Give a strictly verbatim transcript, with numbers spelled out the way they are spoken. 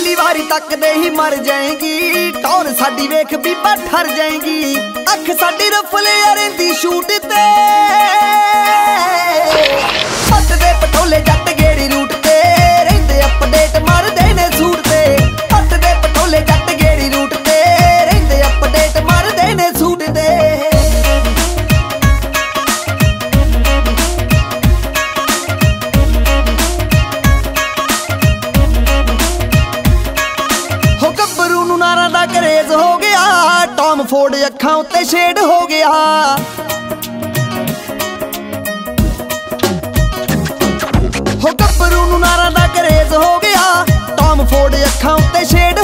ਪਹਿਲੀ ਵਾਰੀ ਤੱਕਦੇ ਹੀ ਮਰ ਜਾਏਗੀ। ਟੌਰ ਸਾਡੀ ਵੇਖ ਬੀਬਾ ਠਰ ਜਾਏਗੀ। ਅੱਖ ਸਾਡੀ ਰਫਲੇ ਰਹਿੰਦੀ ਸ਼ੂਟ ਤੇ, ਪੱਟ ਦੇ ਪਟੋਲੇ ਜੱਟ ਗੇੜੀ ਰੂਟ ਤੇ, ਰਹਿੰਦੇ ਅਪਡੇਟ ਮਾਰਦੇ ਨੇ ਸੂਟ ਤੇ। ਪੱਟ ਦੇ ਪਟੋਲੇ ਜੱਟ ਗੇੜੀ ਰੂਟ ਤੇ, ਰਹਿੰਦੇ ਅਪਡੇਟ ਮਾਰਦੇ ਨੇ ਸੂਟ ਤੇ। ਨਾਰਾਂ ਦਾ ਕਰੇਜ਼ ਹੋ ਗਿਆ, ਟੌਮ ਫੋਰਡ ਅੱਖਾਂ ਉੱਤੇ ਸ਼ੇਡ ਹੋ ਗਿਆ। ਹੋ ਗੱਭਰੂ ਨੂੰ ਨਾਰਾਂ ਦਾ ਕਰੇਜ਼ ਹੋ ਗਿਆ, ਟੌਮ ਫੋਰਡ ਅੱਖਾਂ ਉੱਤੇ ਸ਼ੇਡ